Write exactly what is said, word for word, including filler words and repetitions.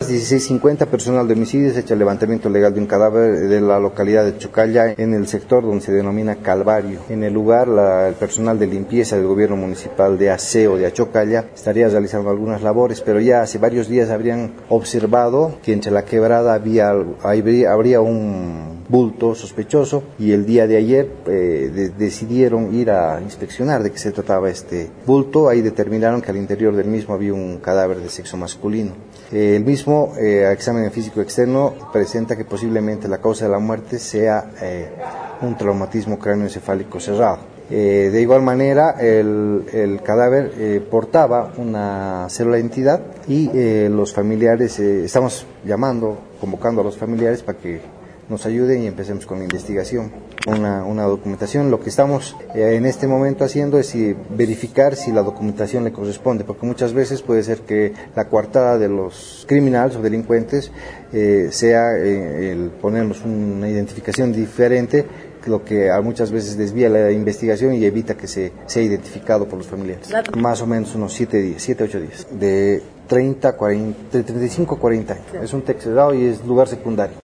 dieciséis cincuenta, personal de homicidios, hecho el levantamiento legal de un cadáver de la localidad de Chocalla, en el sector donde se denomina Calvario. En el lugar, la, el personal de limpieza del gobierno municipal de aseo de Achocalla estaría realizando algunas labores, pero ya hace varios días habrían observado que entre la quebrada había, habría, habría un bulto sospechoso, y el día de ayer eh, de, decidieron ir a inspeccionar de qué se trataba este bulto. Ahí determinaron que al interior del mismo había un cadáver de sexo masculino. Eh, el mismo eh, examen físico externo presenta que posiblemente la causa de la muerte sea eh, un traumatismo cráneoencefálico cerrado. Eh, de igual manera, el, el cadáver eh, portaba una célula de identidad, y eh, los familiares, eh, estamos llamando, convocando a los familiares para que nos ayuden y empecemos con la investigación, una, una documentación. Lo que estamos eh, en este momento haciendo es si, verificar si la documentación le corresponde, porque muchas veces puede ser que la coartada de los criminales o delincuentes eh, sea eh, el ponernos una identificación diferente, lo que muchas veces desvía la investigación y evita que se sea identificado por los familiares. Claro. Más o menos unos siete días, siete, ocho días, de treinta, cuarenta, de treinta y cinco a cuarenta años. Es un texto cerrado y es lugar secundario.